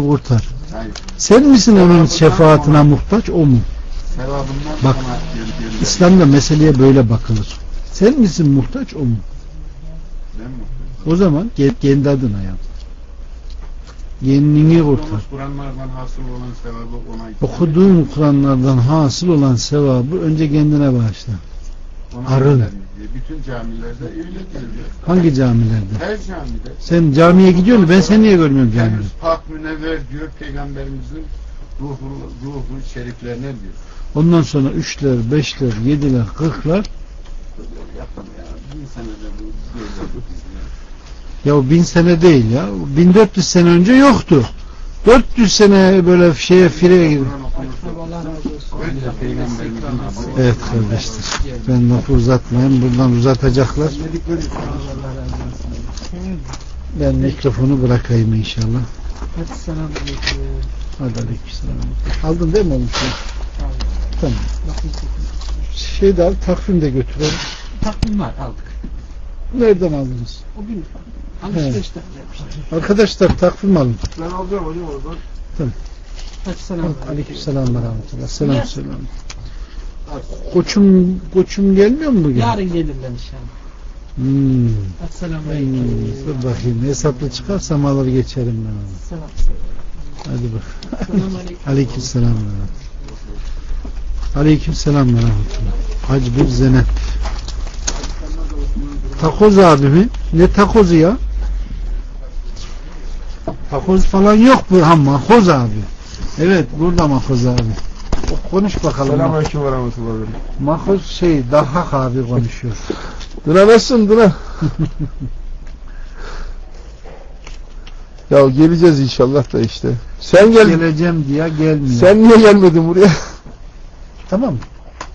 kurtar. Sen misin onun şefaatine muhtaç, o mu? Bak, İslam'da meseleye böyle bakılır. Sen misin muhtaç, o mu? O zaman kendi adına yap. Kendini kurtar. Okuduğun Kur'anlardan hasıl olan sevabı önce kendine bağışla. Arın. Bütün camilerde öyle diyor. Hangi camilerde? Her camide. Sen camiye gidiyor musun? Ben seni niye görmüyorum camide? Pak münevver diyor Peygamberimizin ruhu şeriflerine diyor. Ondan sonra 3'ler, 5'ler, 7'ler, 40'lar. Ya 1000 sene değil ya. 1400 sene önce yoktu. 400 sene böyle fireye gidiyor. Evet kardeşler. Ben lafı uzatmayayım. Buradan uzatacaklar. Ben mikrofonu bırakayım inşallah. Hadi aleykümselam. Aldın değil mi oğlum? Tamam. Şey de al, takvim de götürelim. Takvim var, aldık. Nereden aldınız? O gün alışverişten yapmışlar. Arkadaşlar takvim alın. Ben alacağım hocam oradan. Tamam. Aleykümselam ve rahmetullah. Selam selam. Koçum gelmiyor mu bugün? Yarın gelirler inşallah. Esselamu aleyküm. Dur bakayım. Hesaplı çıkarsam alır geçerim ben. Selam. Hadi bak. Aleykümselam ve rahmetullah. Aleykümselam ve rahmetullah. Hacı bir Zeynep. Takoz abi mi? Ne takozu ya? Takoz falan yok bu, makoz abi. Evet, burada makoz abi. Konuş bakalım. Selamünaleyküm ve rahmetullah. Makoz Dahhak abi konuşuyor. Dına nasılsın Dına? Ya geleceğiz inşallah da işte. Sen gel. Geleceğim diye gelmiyor. Sen niye gelmedin buraya? Tamam mı?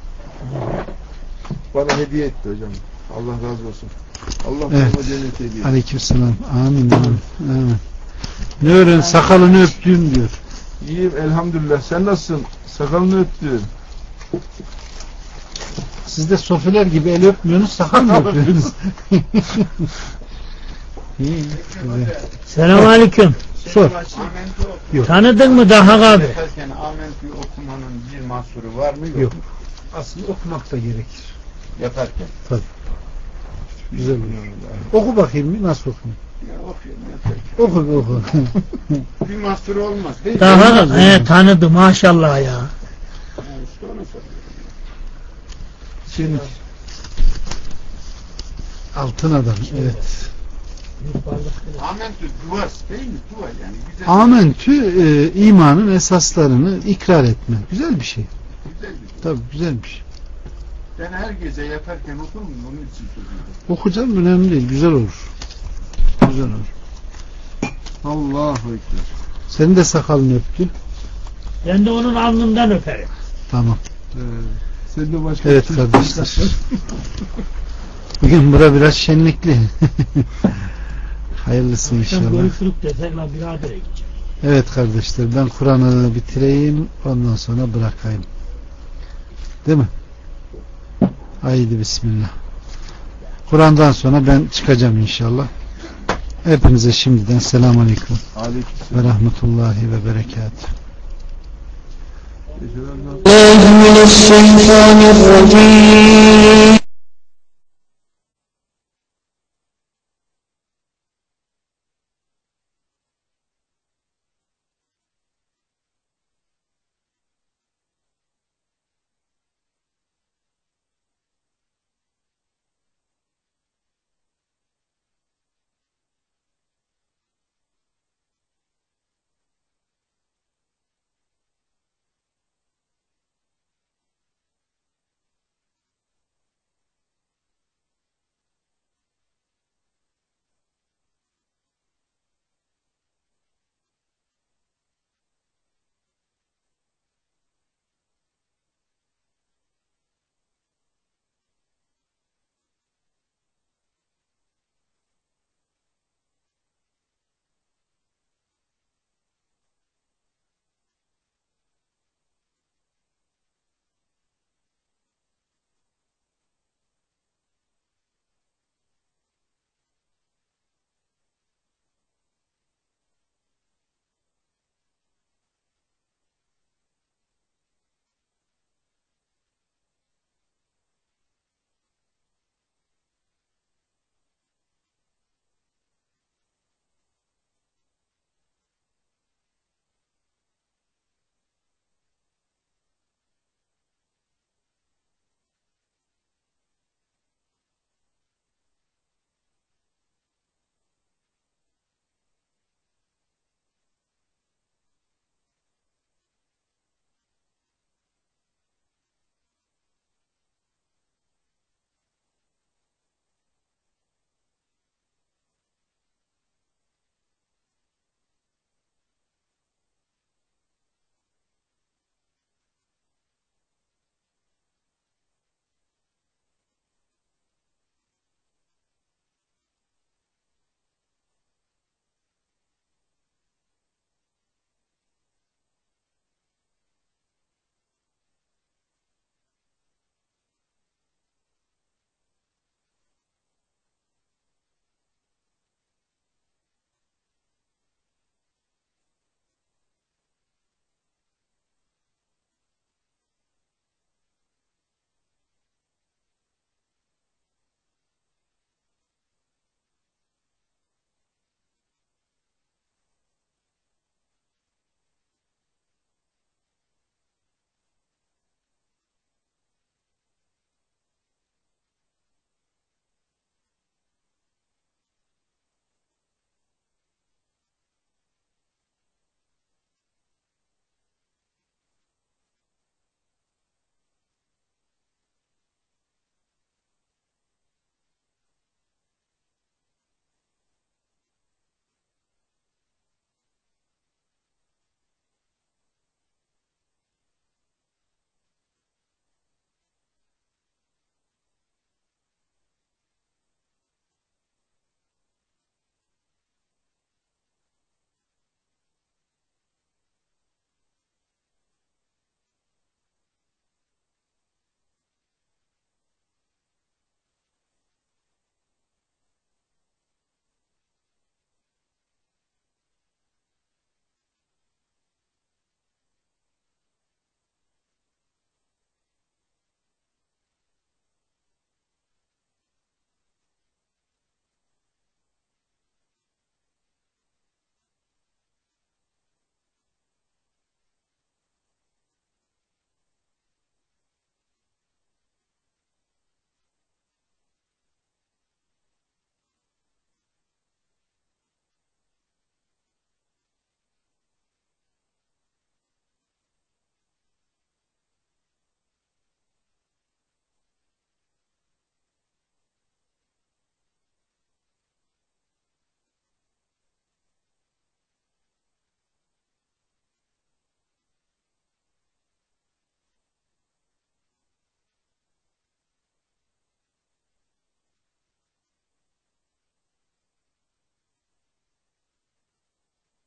Bana hediye etti hocam. Allah razı olsun. Allah evet. bana cennet hediye. Aleykümselam. Amin. Amin. Ne öğren sakalını öptüğüm diyor. İyiyim elhamdülillah. Sen nasılsın? Sakalını öptüm. Siz de sofiler gibi el öpmüyorsunuz, sakal mı öpüyorsunuz? Selamünaleyküm. Sor. Yok. Tanıdın mı Dahhak abi? Amentü okumanın bir mahsuru var mı? Yok. Aslında okumak da gerekir. Yaparken. Tabii. Güzel oluyor. Oku bakayım nasıl okuyayım? Oku. Bir mahsuru olmaz değil mi? Dahhak tanıdı maşallah ya. İşte onu soruyorum. Şimdi altın adam. Evet. Amentü duvar değil mi? Duvar yani. Güzel. Amentü imanın esaslarını ikrar etme. Güzel bir şey. Güzel bir şey. Tabii güzelmiş. Ben her gece yatarken okurum onun için söylüyorum. Okuyacağım önemli değil. Güzel olur. Güzel olur. Allahu Ekber. Senin de sakalını öptü. Ben de onun alnından öperim. Tamam. Sen de başka evet kardeşler. Bugün bura biraz şenlikli. Hayırlısı inşallah. Görüşürük de seninle biradere gideceğim. Evet kardeşler, ben Kur'an'ı bitireyim, ondan sonra bırakayım. Değil mi? Haydi bismillah. Kur'an'dan sonra ben çıkacağım inşallah. Hepinize şimdiden selamun aleyküm ve rahmetullahi ve berekatuhu.